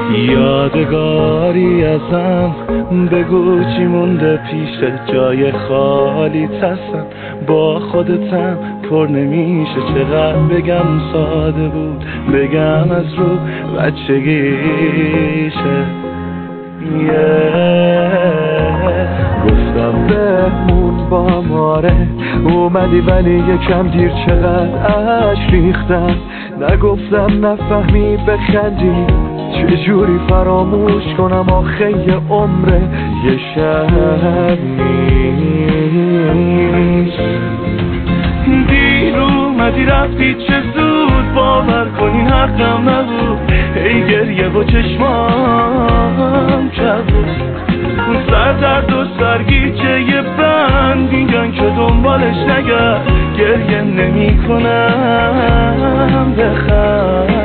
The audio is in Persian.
یادگاری ازم بگو چی مونده پیش جای خالی هستم با خودتم پر نمیشه چقدر بگم ساده بود بگم از رو بچگیشه گفتم بمون با ماره اومدی ولی یکم دیر چقدر عشق ریختم نگفتم نفهمی بخندی چجوری فراموش کنم آخه یه عمره یه شب نیست دیر اومدی رفتی چه زود باور کنی حقم نبود ای گریه و چشمام کبود سر درد و سرگیچه یه بند اینجان که دنبالش نگرد گریه نمی کنم بخند